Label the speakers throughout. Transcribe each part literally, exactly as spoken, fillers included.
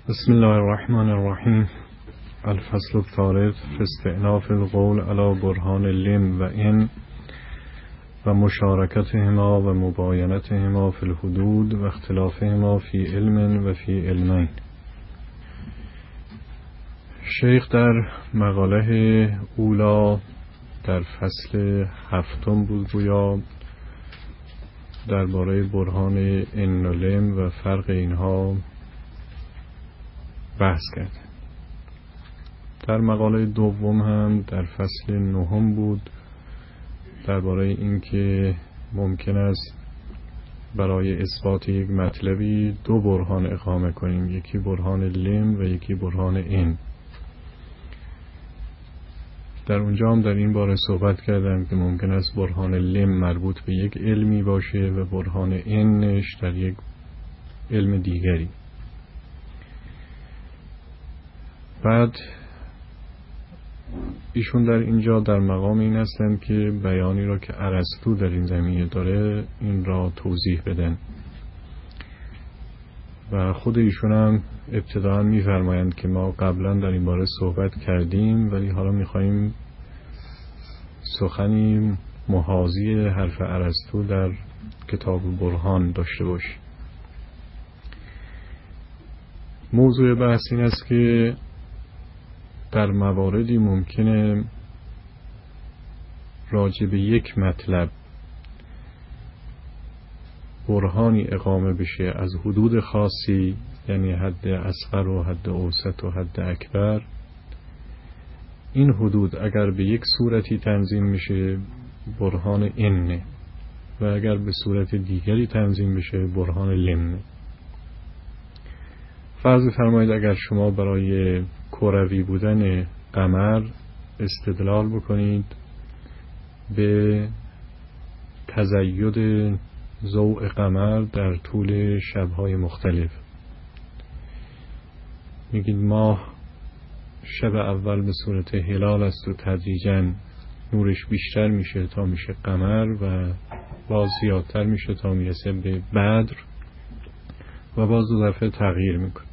Speaker 1: بسم الله الرحمن الرحیم. الفصل الثالث فی استئناف القول علی برهان لم و ان و مشارکتهما و مباینتهما فی الحدود و اختلافهما فی علم و فی علمین. شیخ در مقاله اولا در فصل هفتم بود گویا درباره برهان ان و لم و فرق اینها بحث کرد. در مقاله دوم هم در فصل نهم بود درباره اینکه ممکن است برای اثبات یک مطلبی دو برهان اقامه کنیم، یکی برهان لم و یکی برهان ان. در اونجا هم در این باره صحبت کردم که ممکن است برهان لم مربوط به یک علمی باشه و برهان انش در یک علم دیگری. بعد ایشون در اینجا در مقام این هستند که بیانی را که ارسطو در این زمینه داره این را توضیح بدن و خود ایشون هم ابتداء می‌فرمایند که ما قبلا در این باره صحبت کردیم ولی حالا می‌خوایم سخنی محاذی حرف ارسطو در کتاب برهان داشته باشیم. موضوع بحث این است که در مواردی ممکنه راجع به یک مطلب برهانی اقامه بشه از حدود خاصی، یعنی حد اصغر و حد اوسط و حد اکبر. این حدود اگر به یک صورتی تنظیم میشه برهان ان و اگر به صورت دیگری تنظیم بشه برهان لم. فرض فرمایید اگر شما برای کروی بودن قمر استدلال بکنید به تزاید ضوء قمر در طول شب‌های مختلف، میگید ماه شب اول به صورت هلال است و تدریجاً نورش بیشتر میشه تا میشه قمر و باز زیادتر میشه تا میرسه به بدر و باز دو دفعه تغییر میکنه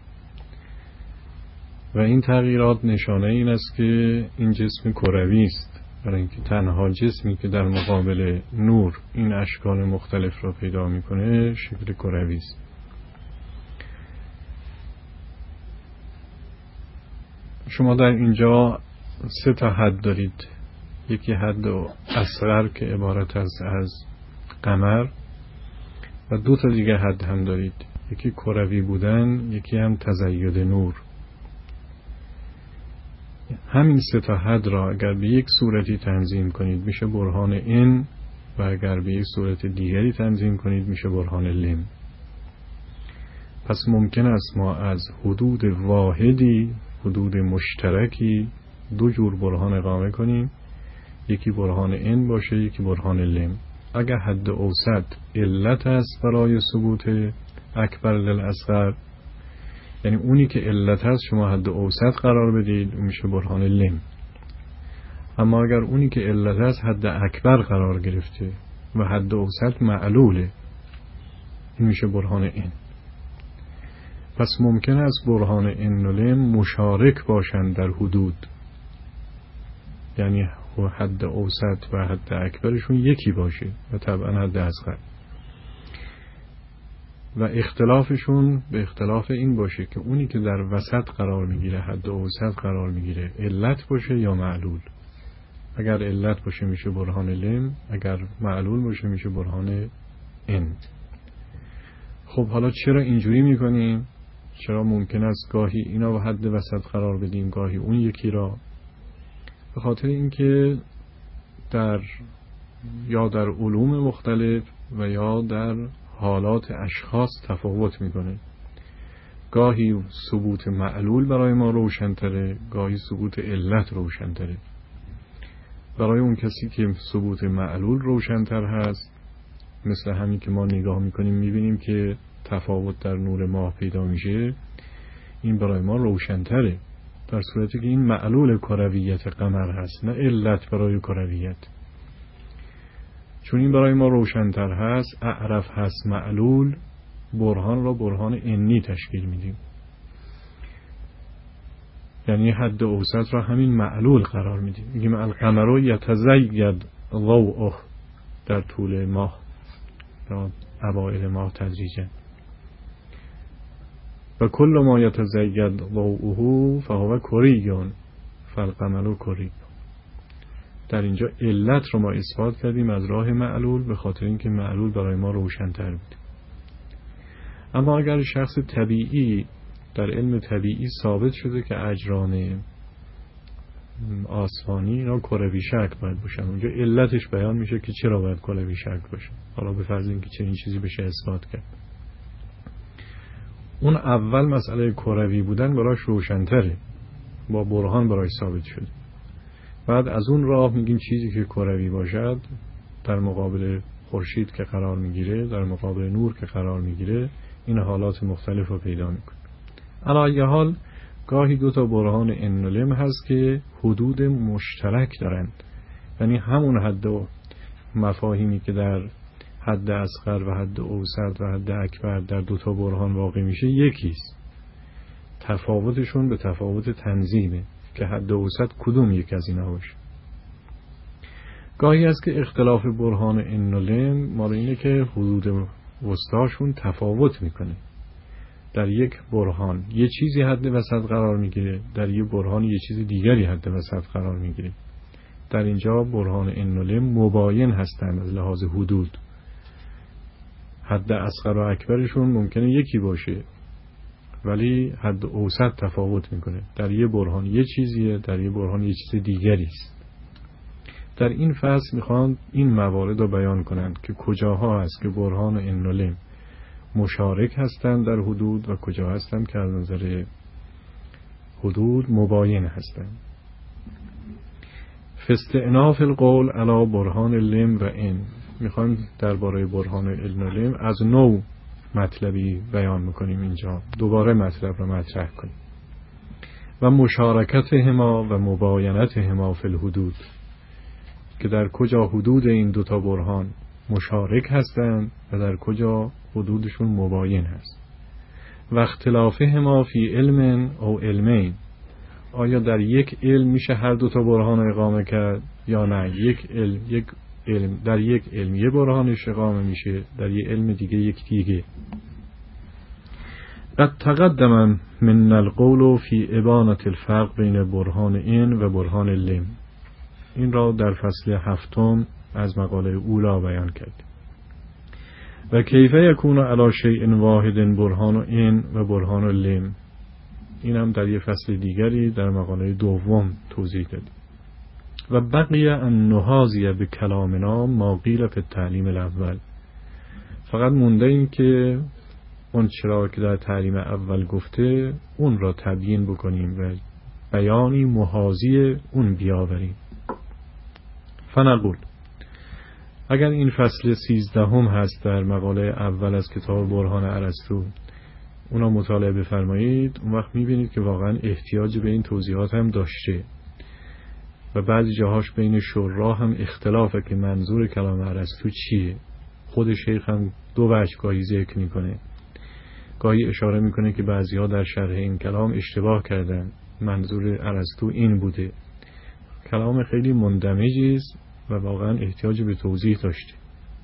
Speaker 1: و این تغییرات نشانه این است که این جسم کروی است، برای اینکه تنها جسمی که در مقابل نور این اشکال مختلف را پیدا میکنه شکل کروی است. شما در اینجا سه تا حد دارید، یکی حد اصغر که عبارت است از قمر و دو تا دیگه حد هم دارید، یکی کروی بودن یکی هم تزاید نور. همین سه تا حد را اگر به یک صورتی تنظیم کنید میشه برهان ان و اگر به یک صورت دیگری تنظیم کنید میشه برهان لم. پس ممکن است ما از حدود واحدی، حدود مشترکی، دو جور برهان اقامه کنیم، یکی برهان ان باشه یکی برهان لم. اگر حد اوسط علت است برای ثبوت اکبر للاصغر، یعنی اونی که علت هست شما حد اوسط قرار بدید میشه برهان لم. اما اگر اونی که علت هست حد اکبر قرار گرفته و حد اوسط معلوله این میشه برهان ان. پس ممکن است برهان ان و لم مشارک باشند در حدود، یعنی حد اوسط و حد اکبرشون یکی باشه و طبعا حد اصغر و اختلافشون به اختلاف این باشه که اونی که در وسط قرار میگیره حد اوسط قرار میگیره علت باشه یا معلول. اگر علت باشه میشه برهان لم، اگر معلول باشه میشه برهان ان. خب حالا چرا اینجوری میکنیم؟ چرا ممکن است گاهی اینا به حد وسط قرار بدیم گاهی اون یکی را؟ به خاطر اینکه در یا در علوم مختلف و یا در حالات اشخاص تفاوت میکنه. گاهی ثبوت معلول برای ما روشن‌تره، گاهی ثبوت علت روشن‌تره. برای اون کسی که ثبوت معلول روشن‌تر هست، مثل همین که ما نگاه میکنیم میبینیم که تفاوت در نور ماه پیدا میشه، این برای ما روشن‌تره، در صورتی که این معلول کرویت قمر هست نه علت برای کرویت. چون این برای ما روشن‌تر هست، اعرف هست معلول، برهان را برهان انی تشکیل میدیم. یعنی حد اوسط را همین معلول قرار میدیم. میگیم القمر یتزید ضوءه در طول ماه یا اوائل ماه تدریجا، و کل ما یتزید ضوءه فهو کریون فالقمر کری. در اینجا علت رو ما اثبات کردیم از راه معلول، به خاطر اینکه معلول برای ما روشن‌تر بود. اما اگر شخص طبیعی، در علم طبیعی ثابت شده که اجرام آسمانی اینا کروی شکل باید باشن، اونجا علتش بیان میشه که چرا باید کروی شکل باشه. حالا به فرض اینکه چنین چیزی بشه اثبات کرد، اون اول مسئله کروی بودن براش روشن‌تره، با برهان براش ثابت شده. بعد از اون راه میگیم چیزی که کروی باشد در مقابل خورشید که قرار میگیره، در مقابل نور که قرار میگیره، این حالات مختلف رو پیدا میکنه. علی ای حال گاهی دو تا برهان ان و لم هست که حدود مشترک دارند، یعنی همون حد و مفاهیمی که در حد اصغر و حد اوسط و حد اکبر در دو تا برهان واقع میشه یکیست. تفاوتشون به تفاوت تنظیمه که حد اوسط کدوم یک از اینا باشه. گاهی است که اختلاف برهان ان و لم مال اینه که حدود وسطاشون تفاوت میکنه. در یک برهان یه چیزی حد وسط قرار میگیره، در یک برهان یه چیز دیگری حد وسط قرار میگیره. در اینجا برهان ان و لم مباین هستند از لحاظ حدود. حد اصغر و اکبرشون ممکنه یکی باشه ولی حد اوسط تفاوت میکنه. در یک برهان یه چیزیه، در یک برهان یه چیز دیگری است. در این فصل میخوان این موارد رو بیان کنند که کجاها هست که برهان ان و لم مشارک هستند در حدود و کجا هستند که از نظر حدود مباین هستند. فاستئناف القول علی برهان لم و ان، میخوایم درباره برهان ان و لم از نو مطلبی بیان میکنیم اینجا، دوباره مطلب رو مطرح کنیم. و مشارکتهما و مباینتهما فی الحدود، که در کجا حدود این دوتا برهان مشارک هستند و در کجا حدودشون مباین هست. و اختلافهما فی علم او علمین، آیا در یک علم میشه هر دوتا برهان اقامه کرد یا نه یک علم یک علم در یک علم یه برهانش اقامه میشه، در یک علم دیگه یک دیگه. قد تقدم من القول فی ابانة الفرق بین برهان این و برهان لم، این را در فصل هفتم از مقاله اولا بیان کرد. و کیف یکون علی شیء واحد برهان این و برهان لم، این هم در یه فصل دیگری در مقاله دوم توضیح داد. و بقی ان نهازی به کلامنا ما قیل فی التعلیم الاول، فقط مونده این که اون چرا که در تعلیم اول گفته اون را تبیین بکنیم و بیانی محاذی اون بیاوریم. فنقول، اگر این فصل سیزدهم هست در مقاله اول از کتاب برهان ارسطو، اونا مطالعه بفرمایید، اون وقت میبینید که واقعا احتیاج به این توضیحات هم داشته و بعضی جاهاش بین شراح هم اختلافه که منظور کلام ارسطو چیه. خود شیخ هم دو وجه گاهی ذکر میکنه، گاهی اشاره میکنه که بعضی‌ها در شرح این کلام اشتباه کردن، منظور ارسطو این بوده. کلام خیلی مندمجی است و واقعا احتیاج به توضیح داشته.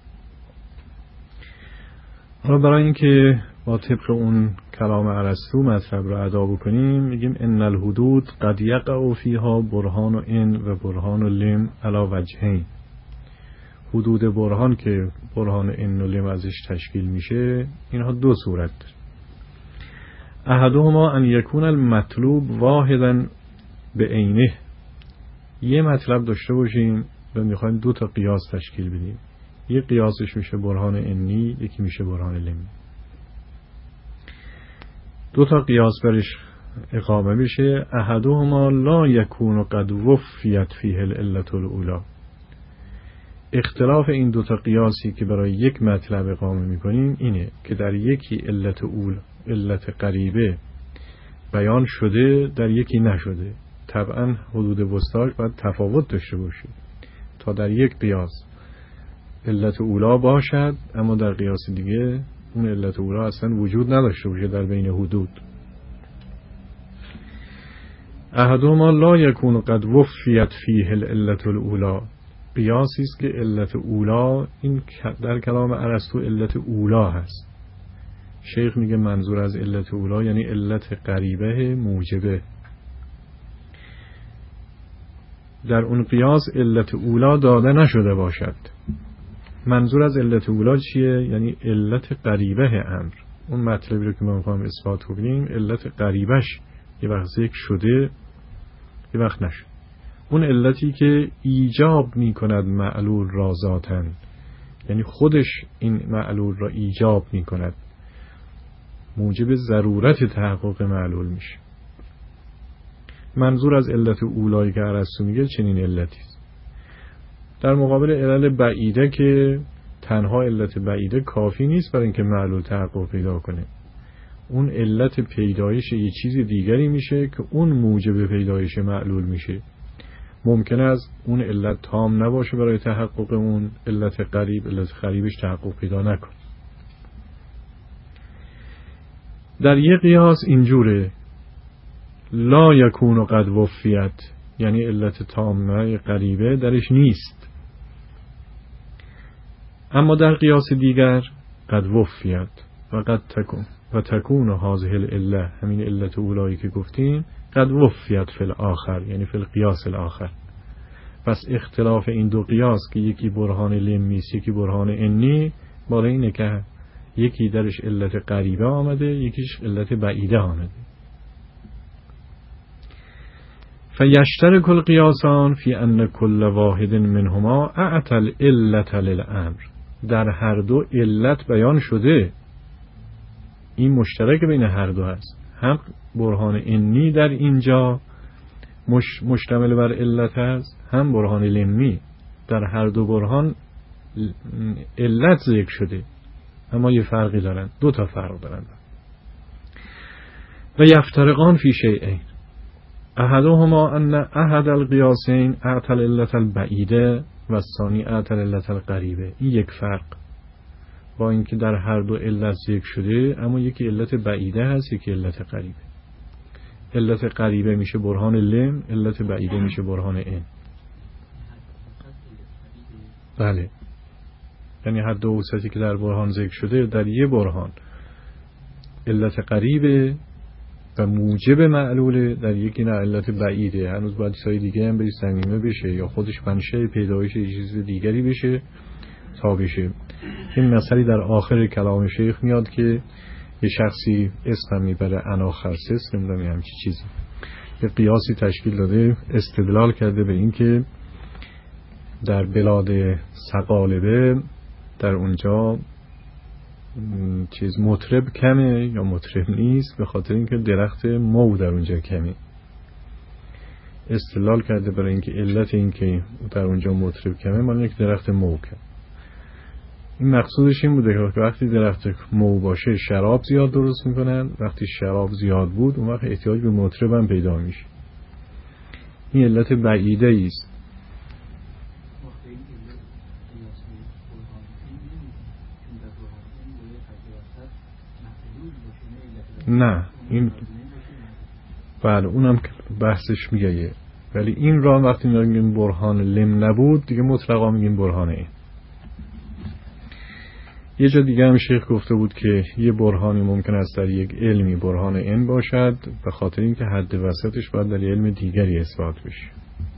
Speaker 1: حالا برای اینکه با طبق اون کلام ارسطو مطلب رو ادا بکنیم، میگیم ان الحدود قد یقع فیها برهان این و برهان لم علی وجهین. حدود برهان که برهان این و لم ازش تشکیل میشه، اینها دو صورت داره. احدهما ان یکون المطلوب واحدا به عینه، یه مطلب داشته باشیم و میخوایم دو تا قیاس تشکیل بدیم، یه قیاسش میشه برهان انی، یکی میشه برهان لمی. دو تا قیاس برش اقامه بشه. احدهما لا یکون قد وفیت فیه العلة الاولی، اختلاف این دو تا قیاسی که برای یک مطلب اقامه میکنیم اینه که در یکی علت اول علت قریبه بیان شده، در یکی نشده. طبعا حدود وسطاش باید تفاوت داشته باشه تا در یک قیاس علت اولا باشد، اما در قیاس دیگه اون علت اولا اصلا وجود نداشته باشه در بین حدود. احدهما لا یکون قد وفیت فیه العلة الاولی، قیاسی است که علت اولا، این در کلام ارسطو علت اولا هست. شیخ میگه منظور از علت اولا یعنی علت قریبه موجبه. در اون قیاس علت اولا داده نشده باشد. منظور از علت اولا چیه؟ یعنی علت قریبه امر. اون مطلبی رو که ما میخوایم اثبات کنیم علت قریبش یه وقت ذکر شده یه وقت نشد. اون علتی که ایجاب میکند معلول را ذاتاً، یعنی خودش این معلول را ایجاب میکند، موجب ضرورت تحقق معلول میشه. منظور از علت اولایی که ارسطو میگه چنین علتی است. در مقابل علل بعیده که تنها علت بعیده کافی نیست برای اینکه معلول تحقق پیدا کنه. اون علت پیدایش یه چیز دیگری میشه که اون موجب پیدایش معلول میشه. ممکنه از اون علت تام نباشه برای تحقق اون علت قریب، علت قریبش تحقق پیدا نکنه. در یه قیاس اینجوره لا یکون قد وفیت، یعنی علت تامه قریبه درش نیست. اما در قیاس دیگر قد وفیت و قد تکون و تکون هذه العله، همین علت اولایی که گفتیم، قد وفیت فی الاخر، یعنی فی القیاس الاخر. پس اختلاف این دو قیاس که یکی برهان لمی است یکی برهان انی، برای اینه که یکی درش علت قریبه آمده یکیش علت بعیده آمده. فیشترک القیاسان فی ان کل واحد منهما اعطى العلة للامر، در هر دو علت بیان شده. این مشترک بین هر دو هست، هم برهان انی در اینجا مش مشتمل بر علت هست، هم برهان لمی. در هر دو برهان علت ذکر شده، اما یه فرقی دارن، دو تا فرق دارن. و یفترقان فی شیئین، احدهما ان احد القیاسین اعطى العلة البعیده و الثانی اعطى العلة القریبه. این یک فرق، با اینکه در هر دو علت ذکر شده اما یکی علت بعیده هست یکی علت قریبه. علت قریبه میشه برهان لم، علت بعیده میشه برهان ان. بله، یعنی هر دو وسطی که در برهان ذکر شده در یه برهان علت قریبه و موجب معلوله، در یکی نه علت بعیده. هنوز باید چیزای دیگه هم بری صمیمه بشه یا خودش منشأ پیدایش یه چیز دیگری بشه تا بشه. این مسئله در آخر کلام شیخ میاد که یه شخصی اسم میبره اناخرسس، نمیدونم همچی چیزی، یه قیاسی تشکیل داده، استدلال کرده به این که در بلاد سقالبه در اونجا چیز مطرب کمه یا مطرب نیست، به خاطر اینکه درخت مو در اونجا کمه. استدلال کرده برای اینکه علت اینکه در اونجا مطرب کمه مال اینکه درخت مو کمه. این مقصودش این بوده که وقتی درخت مو باشه شراب زیاد درست میکنن، وقتی شراب زیاد بود اون وقت احتیاج به مطرب هم پیدا میشه. این علت بعیده است. نه این بله اونم بحثش میگه، ولی این را وقتی میگیم برهان لم نبود دیگه مطلقا میگیم برهان این. یه جا دیگه هم شیخ گفته بود که یه برهانی ممکن است در یک علمی برهان این باشد به خاطر اینکه حد وسطش باید در علم دیگری اثبات بشه.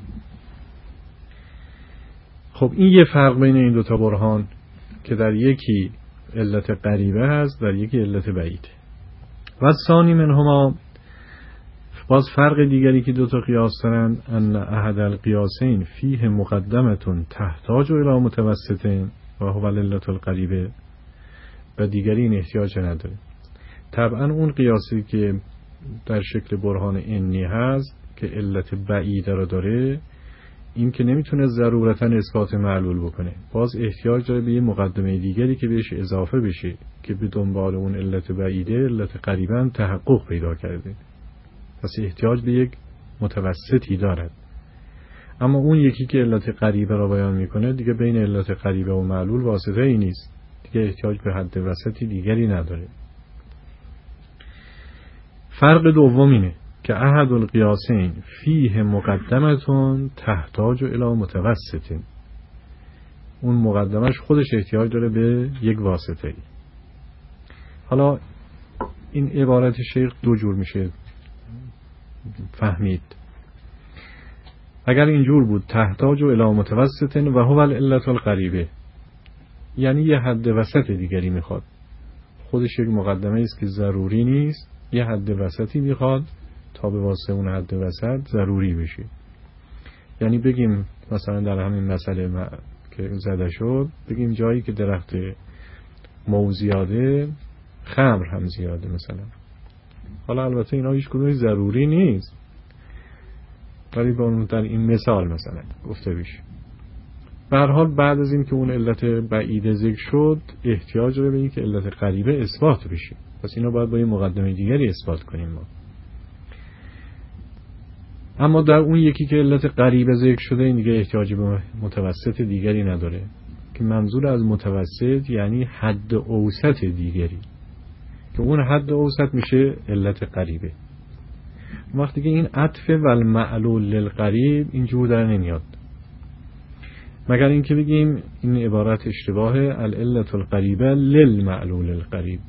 Speaker 1: خب این یه فرق بین این دوتا برهان که در یکی علت قریبه هست در یکی علت بعیده. و ثانی منهما، باز فرق دیگری که دوتا قیاس دارن، ان احد القیاسین فیه مقدمتون تحتاج الی متوسطین و هو العلة القریبه، و دیگری این احتیاج نداره. طبعا اون قیاسی که در شکل برهان انی هست که علت بعیده رو داره، این که نمیتونه ضرورتا اثبات معلول بکنه، باز احتیاج داره به یه مقدمه دیگری که بهش اضافه بشه که به دنبال اون علت بعیده علت قریبا تحقق پیدا کرده. پس احتیاج به یک متوسطی دارد. اما اون یکی که علت قریبه را بیان میکنه دیگه بین علت قریبه و معلول واسطه ای نیست، دیگه احتیاج به حد وسطی دیگری نداره. فرق دوم اینه که احد القیاسین فیه مقدمتون تحتاج الی متوسطین، اون مقدمش خودش احتیاج داره به یک واسطه ای. حالا این عبارت شیخ دو جور میشه فهمید. اگر اینجور بود تحتاج الی متوسطین و هو العلة القریبه، یعنی یه حد وسط دیگری میخواد، خودش یک مقدمه است که ضروری نیست، یه حد وسطی میخواد تا به واسطه اون حد وسط ضروری بشه. یعنی بگیم مثلا در همین مسئله ما که زده شد، بگیم جایی که درخت مو زیاده خمر هم زیاده مثلا. حالا البته اینا هیچ کدومش ضروری نیست، ولی با اون در این مثال مثلا گفته بشه. به هر حال بعد از این که اون علت بعید ذکر شد، احتیاج داره به این که علت قریبه اثبات بشه. پس اینا باید با این مقدمه دیگری اثبات کنیم ما. اما در اون یکی که علت قریبه ذکر شده، این دیگه احتیاج به متوسط دیگری نداره، که منظور از متوسط یعنی حد اوسط دیگری، که اون حد اوسط میشه علت قریبه. وقتی که این عطف و المعلول للقریب اینجور در نمیاد، مگر اینکه بگیم این عبارت اشتباه، العلة القریبه للمعلول القریب.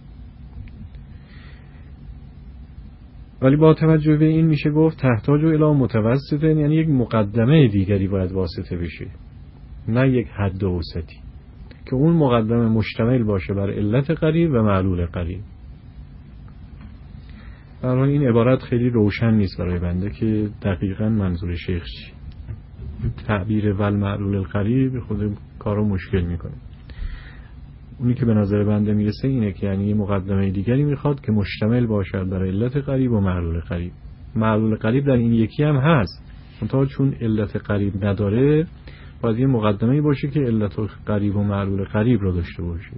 Speaker 1: ولی با توجه به این میشه گفت تحتاج الی متوسط، یعنی یک مقدمه دیگری باید واسطه بشه، نه یک حد اوسطی، که اون مقدمه مشتمل باشه بر علت قریب و معلول قریب. برای این عبارت خیلی روشن نیست برای بنده که دقیقاً منظور شیخ چی. تعبیر ول معلول القریب خود کارو مشکل میکنه. اونی که به نظر بنده میرسه اینه که یعنی یه مقدمه دیگری میخواد که مشتمل باشد بر علت قریب و معلول قریب. معلول قریب در این یکی هم هست، منتها چون علت قریب نداره باید یه مقدمه باشه که علت قریب و معلول قریب رو داشته باشه.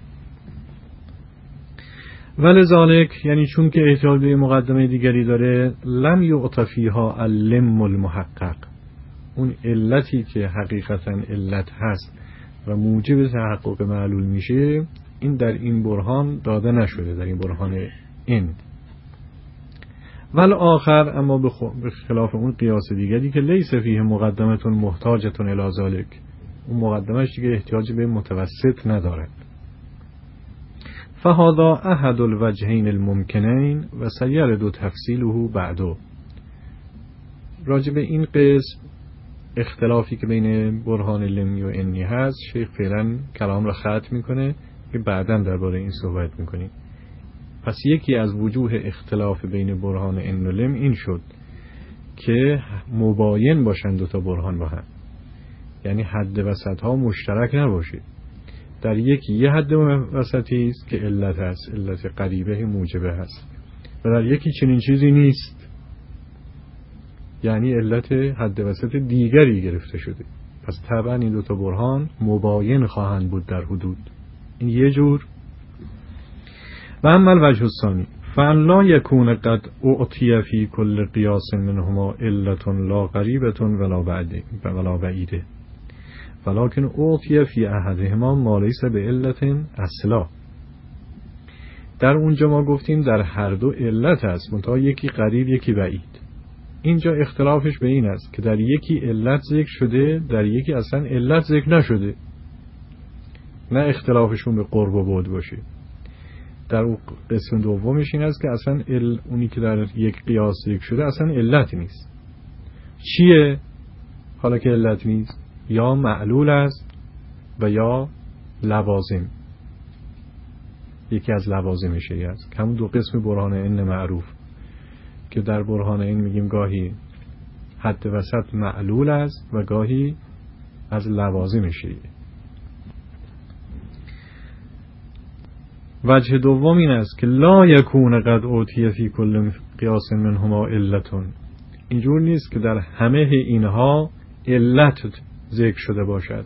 Speaker 1: ولذالک، یعنی چون که احتیاج به مقدمه دیگری داره، لم یعط فیها اللم المحقق، اون علتی که حقیقتا علت هست و موجب تحقق معلول میشه، این در این برهان داده نشده، در این برهان این. ول آخر، اما به خلاف اون قیاس دیگری که لیس فیه مقدمتون محتاجتون الی ذالک، اون مقدمش دیگه احتیاج به متوسط ندارد. فهذا احد الوجهین الممکنین و سیرد تفصیله بعدو. راجع به این قسم اختلافی که بین برهان لمی و انی هست، شیخ فعلا کلام را ختم میکنه که بعداً درباره این صحبت میکنیم. پس یکی از وجوه اختلاف بین برهان ان و لم این شد که مباین باشند دو تا برهان با هم، یعنی حد وسط ها مشترک نباشه. در یکی یه حد وسطی است که علت هست، علت قریبه موجبه هست، و در یکی چنین چیزی نیست، یعنی علت حد وسط دیگری گرفته شده. پس طبعا این دو تا برهان مباین خواهند بود در حدود. این یه جور. و اما الوجه الثانی فان لا یکون قد اعطی فی کل قیاس منهما علت لا قریبه ولا بعیده ولا بعیده ولكن اعطی فی احدهما ما لیس بعلت اصلا. در اونجا ما گفتیم در هر دو علت است، منتها یکی قریب یکی بعید. اینجا اختلافش به این است که در یکی علت ذکر شده، در یکی اصلا علت ذکر نشده. نه اختلافشون به قرب و بعد باشه. در اون قسم دومش این است که اصلا ال... اونی که در یک قیاس ذکر شده اصلا علت نیست. چیه؟ حالا که علت نیست، یا معلول است و یا لوازم. یکی از لوازمش است که همون دو قسم برهان ان معروف، که در برهان این میگیم گاهی حد وسط معلول است و گاهی از لوازمشه. وجه دوم این است که لا یکون قد اوتی فی کل قیاس منهما علتون، اینجور نیست که در همه اینها علت ذکر شده باشد.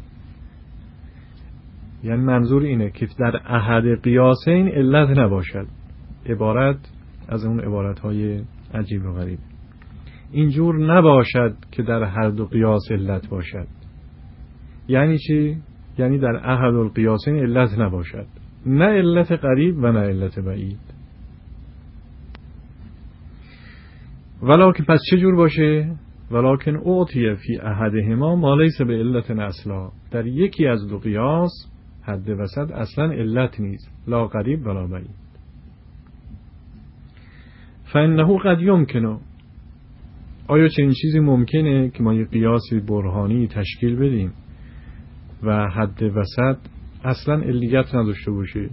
Speaker 1: یعنی منظور اینه که در احد قیاسین علت نباشد، عبارت از اون عبارتهای عجیب و غریب. اینجور نباشد که در هر دو قیاس علت باشد. یعنی چی؟ یعنی در احد القیاسین علت نباشد، نه علت قریب و نه علت بعید. ولکن پس چه جور باشه؟ ولکن اعطی فی احدهما ما لیس به علت اصلا، در یکی از دو قیاس حد وسط اصلا علت نیست، لا قریب ولا بعید. فانه قد یمکنه، آیا چنین چیزی ممکنه که ما یک قیاس برهانی تشکیل بدیم و حد وسط اصلا علیت نداشته باشه؟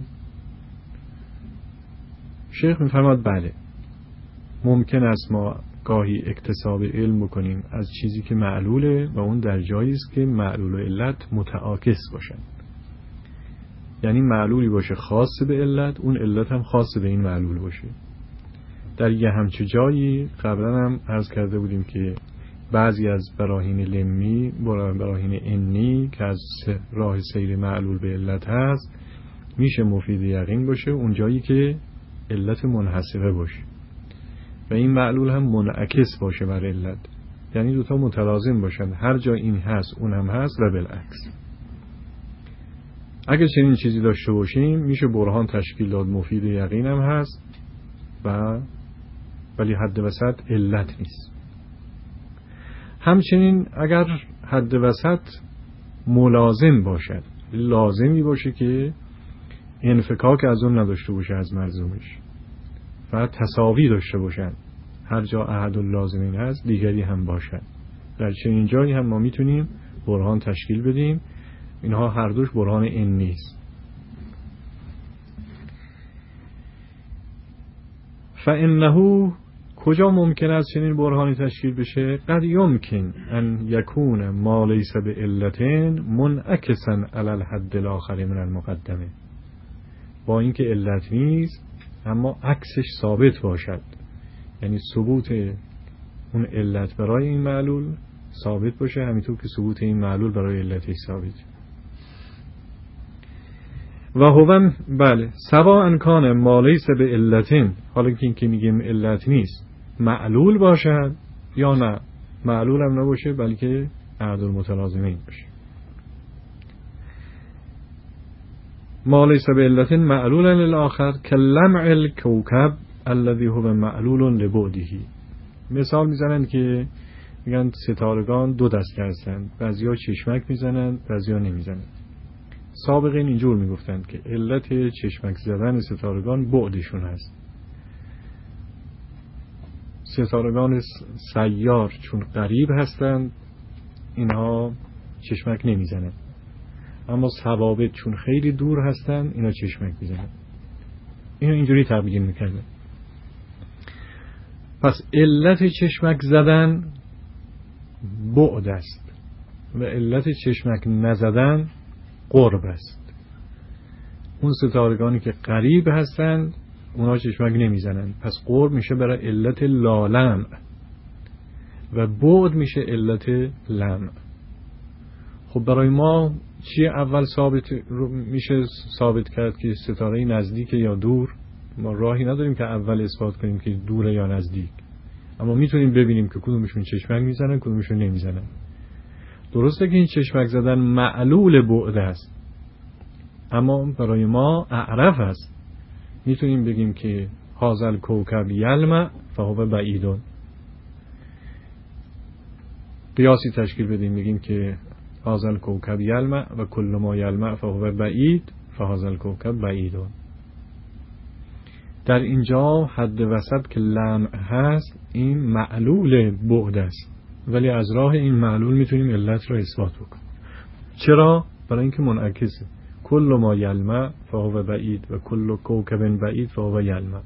Speaker 1: شیخ میفرماد بله، ممکن است ما گاهی اکتساب علم بکنیم از چیزی که معلوله و اون در جایی است که معلول و علت متعاکس باشن، یعنی معلولی باشه خاص به علت، اون علت هم خاص به این معلول باشه. در یه همچه جایی قبلا هم عرض کرده بودیم که بعضی از براهین لمی، براهین انی که از راه سیر معلول به علت هست، میشه مفید یقین باشه اون جایی که علت منحصره باشه و این معلول هم منعکس باشه بر علت، یعنی دوتا متلازم باشن، هر جا این هست اون هم هست و بالعکس. اگه چنین چیزی داشته باشیم میشه برهان تشکیل داد مفید یقین هم هست و ولی حد وسط علت نیست. همچنین اگر حد وسط ملازم باشد، لازمی باشه که انفکاک از اون نداشته باشه از ملزومش و تساوی داشته باشن، هر جا احد اللازمین هست دیگری هم باشد، در چنین جایی هم ما میتونیم برهان تشکیل بدیم. اینها هر دوش برهان این نیست. فانه کجا ممکن است چنین برهانی تشکیل بشه؟ قد یمکن ان یکون ما لیس به علتین منعکسا علی الحد الاخر من المقدمه، با اینکه علت نیست اما عکسش ثابت باشد، یعنی ثبوت اون علت برای این معلول ثابت باشه همینطور که ثبوت این معلول برای علتش ثابت. و هو بله سوا انکان ما لیس به علتین، حالا که این که میگیم علت نیست معلول باشد یا نه معلول هم نباشه بلکه احد المتلازمین باشه. ما لیس به علتین معلولا للآخر کلمع الکوکب الذی هو معلول لبعده. مثال میزنن که میگن ستارگان دو دسته هستند، بعضیا چشمک میزنند بعضیا نمیزنند. سابقین اینجور میگفتند که علت چشمک زدن ستارگان بعدشون هست. ستارگان سیار چون قریب هستند اینها چشمک نمیزنند، اما ثوابت چون خیلی دور هستند اینا چشمک میزنند. اینو اینجوری تبیین میکردن. پس علت چشمک زدن بعد است و علت چشمک نزدن قرب است. اون ستارگانی که قریب هستند اونا چشمک نمیزنند، پس قرب میشه برای علت لالم و بعد میشه علت لم. خب برای ما چی اول ثابت میشه ثابت کرد که ستاره نزدیک یا دور؟ ما راهی نداریم که اول اثبات کنیم که دوره یا نزدیک، اما میتونیم ببینیم که کدومشون چشمک میزنن کدومشون نمیزنن. درسته که این چشمک زدن معلول بعد است اما برای ما اعرف است. میتونیم بگیم که هازل کوکب یلمع فهو بعیدون، قیاسی تشکیل بدیم میگیم که هازل کوکب یلمع و کل ما یلمع فهو بعید فهازل کوکب بعیدون. در اینجا حد وسط که لمع هست این معلول بعد است، ولی از راه این معلول میتونیم علت را اثبات بکنیم. چرا؟ برای اینکه منعکسه. کل ما یلمع فهو بعید و کل کوکب بعید فهو یلمع.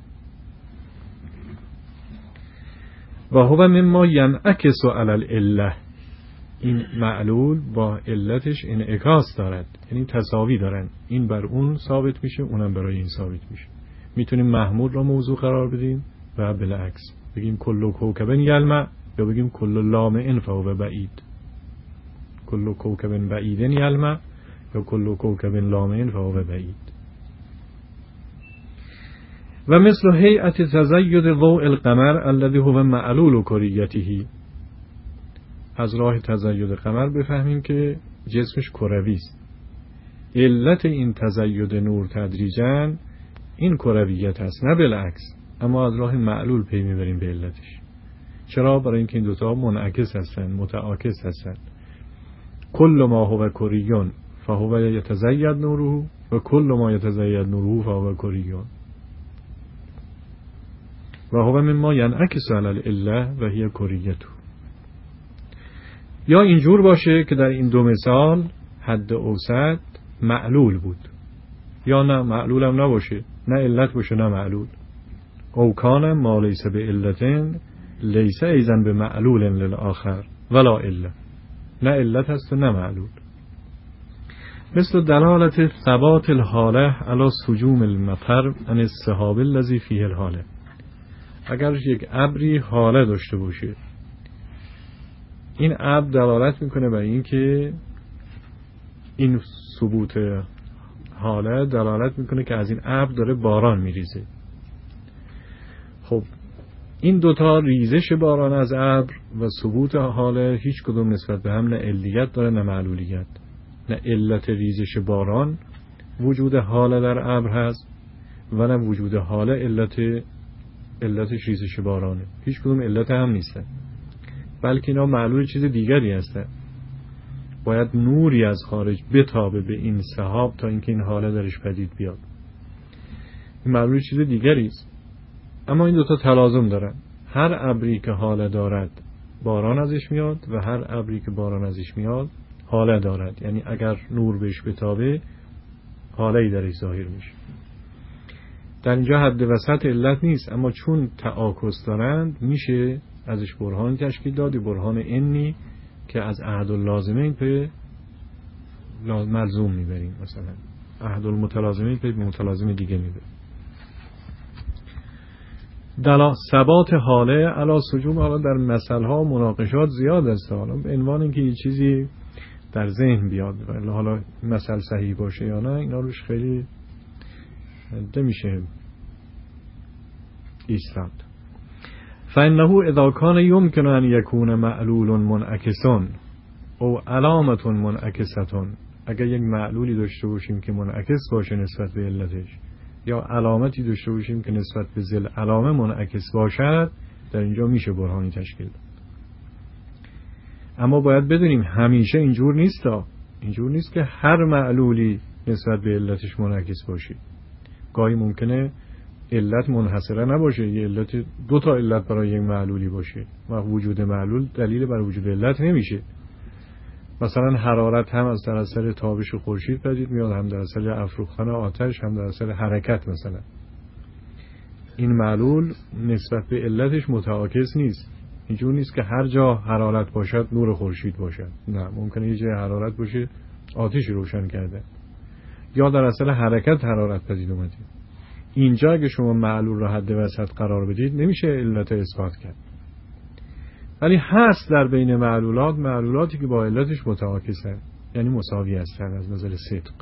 Speaker 1: و هو مما ینعکس علی العله، این معلول با علتش انعکاس دارد، یعنی تساوی دارن، این بر اون ثابت میشه اونم برای این ثابت میشه. میتونیم محمول را موضوع قرار بدیم و بالعکس بگیم کل کوکب یلمع یا بگیم کل لامع فهو بعید، کل کوکب بعید یلمع یا کل کوکب لامع فهو بعید. و مثل هیئت تزید ضوء القمر الذي هو معلول کریته، از راه تزید قمر بفهمیم که جسمش کروی است. علت این تزید نور تدریجاً این کرویت هست نه بالعکس، اما از راه معلول پی میبریم به علتش. چرا؟ برای اینکه این دوتا منعکس هستن، متعاکس هستن. کل ما هو کریون فهو یتزید نوره و کل ما یتزید نوره فهو کریون و هو مما ینعکس علی العله و هی کریته. یا اینجور باشه که در این دو مثال حد اوسط معلول بود، یا نه معلول هم نباشه، نه علت باشه نه معلول. او کان ما لیس به علتن لیس ایزن به معلول للآخر ولا علت، نه علت هست و نه معلول. مثل دلالت ثبات الحاله علی سجوم المطر عن السحاب الذی فیه الحاله. اگر یک ابری حاله داشته باشه، این ابر دلالت میکنه بر این که این ثبوت حاله دلالت میکنه که از این ابر داره باران میریزه. خب این دوتا ریزش باران از ابر و ثبوت حاله هیچ کدوم نسبت به هم نه علیت داره نه معلولیت. نه علت ریزش باران وجود حاله در ابر هست و نه وجود حاله علت علتش ریزش بارانه. هیچ کدوم علت هم نیستن، بلکه اینا معلول چیز دیگری هستن. باید نوری از خارج بتابه به این سحاب تا اینکه این حاله درش پدید بیاد. این معلول چیز دیگری است. اما این دوتا تلازم دارن. هر ابری که حاله دارد باران ازش میاد و هر ابری که باران ازش میاد حاله دارد. یعنی اگر نور بهش بتابه حاله‌ای درش ظاهر میشه. در اینجا حد وسط علت نیست، اما چون تعاکس دارند میشه ازش برهان تشکیل دادی، برهان انی که از عهد اللازمین به ملزوم میبریم. مثلا عهد المتلازمین به متلازم دیگه میبریم. دلا ثبات حاله علی سجوم. حالا در مسائل ها و مناقشات زیاد است، حالا به عنوان اینکه یه چیزی در ذهن بیاد ولی حالا مسئله صحیح باشه یا نه اینا روش خیلی نمیشه ایستاد. فانه اذا کان یمکن ان یکون معلول منعکسون او علامت منعکستون. اگر یک معلولی داشته باشیم که منعکس باشه نسبت به علتش، یا علامتی داشته باشیم که نسبت به ذل علامه منعکس باشد، در اینجا میشه برهانی تشکیل داد. اما باید بدونیم همیشه اینجور نیست. اینجور نیست که هر معلولی نسبت به علتش منعکس باشه. گاهی ممکنه علت منحصره نباشه، یه علت دو تا علت برای یک معلولی باشه و وجود معلول دلیل بر وجود علت نمیشه. مثلا حرارت هم از در اثر تابش خورشید پدید میاد، هم در اثر افروختن آتش، هم در اثر حرکت. مثلا این معلول نسبت به علتش متعاکس نیست. اینجور نیست که هر جا حرارت باشد نور خورشید باشد. نه، ممکنه یه جای حرارت باشه آتش روشن کرده، یا در اثر حرکت حرارت پدید اومده. اینجا اگه شما معلول را حد وسط قرار بدید نمیشه علت اثبات کرد. ولی هست در بین معلولات معلولاتی که با علتش متعاکسن، یعنی مساوی هستن از نظر صدق.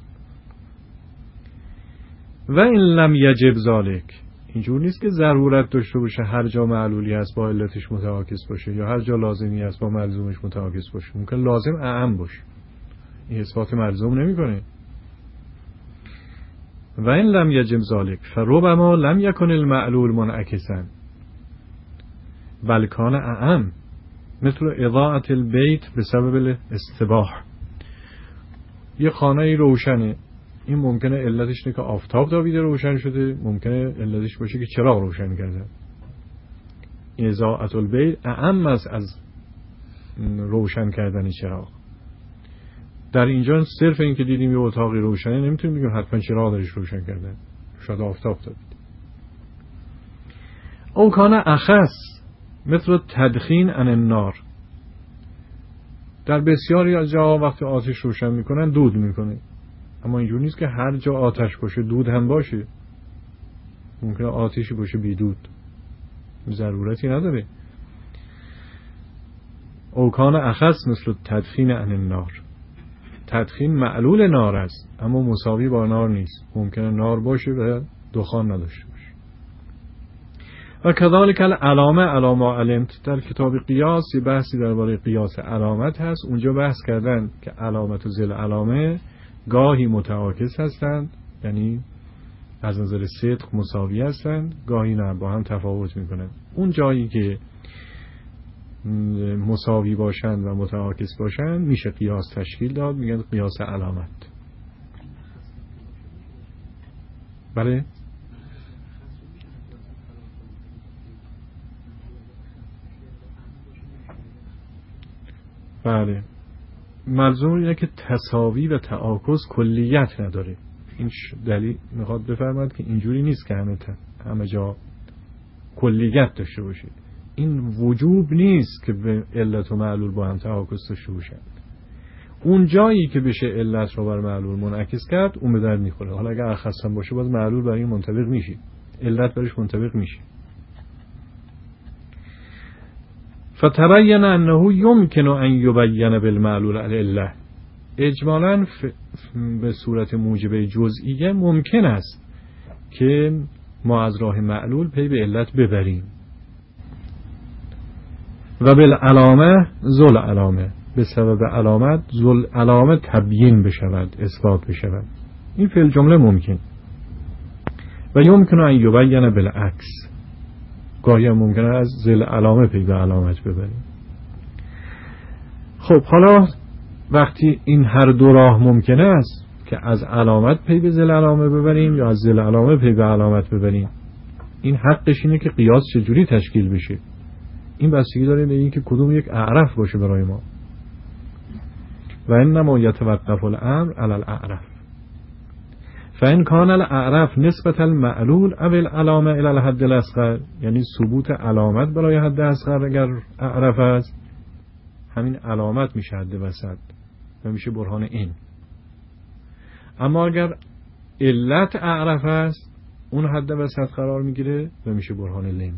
Speaker 1: و این لم یجب ذالک. اینجور نیست که ضرورت داشته باشه هر جا معلولی هست با علتش متعاکس باشه، یا هر جا لازمی هست با ملزومش متعاکس باشه. ممکن لازم اعم باشه، این اثبات ملزوم نمیکنه. و این لم یجب ذالک فربما لم یکن المعلول منعکسا بل کان اعم مثل اضاءة البیت بسبب الاستباح. یه خانه روشنه، این ممکنه علتش اینه که آفتاب تابیده روشن شده، ممکنه علتش باشه که چراغ روشن کرده. این اضاءة البیت اعم است از روشن کردن چراغ. در اینجا صرف این که دیدیم یه اتاقی روشنه نمیتونیم بگیم حتما چراغ درش روشن کرده، شاید آفتاب تابید. او کان اخص مثل تدخین عن النار. در بسیاری از جاها وقتی آتش روشن میکنن دود میکنه، اما اینجور نیست که هر جا آتش باشه دود هم باشه. ممکنه آتشی باشه بی دود، ضرورتی نداره. او کان اخص مثل تدخین عن النار. تدخین معلول نار است اما مساوی با نار نیست. ممکنه نار باشه و دخان نداشته باشه. و کذالک العلامه علی ما علمت. در کتاب قیاس یه بحثی درباره قیاس علامت هست. اونجا بحث کردن که علامت و ذل علامه گاهی متعاکس هستند، یعنی از نظر صدق مساوی هستند، گاهی نه، با هم تفاوت میکنند. اون جایی که مساوی باشند و متعاکس باشند میشه قیاس تشکیل داد، میگن قیاس علامت. بله بله ملزوم اینه که تساوی و تعاکس کلیت نداره. این دلیل میخواد بفرماید که اینجوری نیست که همه همه جا کلیت داشته باشه. این وجوب نیست که به علت و معلول با هم تعاکس داشته باشن. اون جایی که بشه علت رو بر معلول منعکس کرد اون به درد میخوره. حالا اگر اخص هم باشه باز معلول برای این منطبق میشه، علت برایش منطبق میشه. فتبین انه یمکن ان یبین بالمعلول العله. اجمالاً به صورت موجبه جزئیه ممکن است که ما از راه معلول پی به علت ببریم. و بالعلامه ذل علامه، به سبب علامت ذل علامه تبیین بشود، اثبات بشود. این فعل جمله ممکن. و یمکن ان یبین بالعکس، گاهی هم ممکنه از ذل علامه پی به علامت ببریم. خب حالا وقتی این هر دو راه ممکنه است که از علامت پی به ذل علامه ببریم یا از ذل علامه پی به علامت ببریم، این حقش اینه که قیاس چجوری تشکیل بشه. این بستگی داره به این که کدوم یک اعرف باشه برای ما. و انما یتوقف الامر علی الاعرف. فان کان الاعرف نسبت المعلول او العلامه الی الحد الاصغر، یعنی ثبوت علامت برای حد اصغر اگر اعرف است، همین علامت میشه حد وسط و میشه برهان این. اما اگر علت اعرف است اون حد وسط قرار میگیره و میشه برهان لم.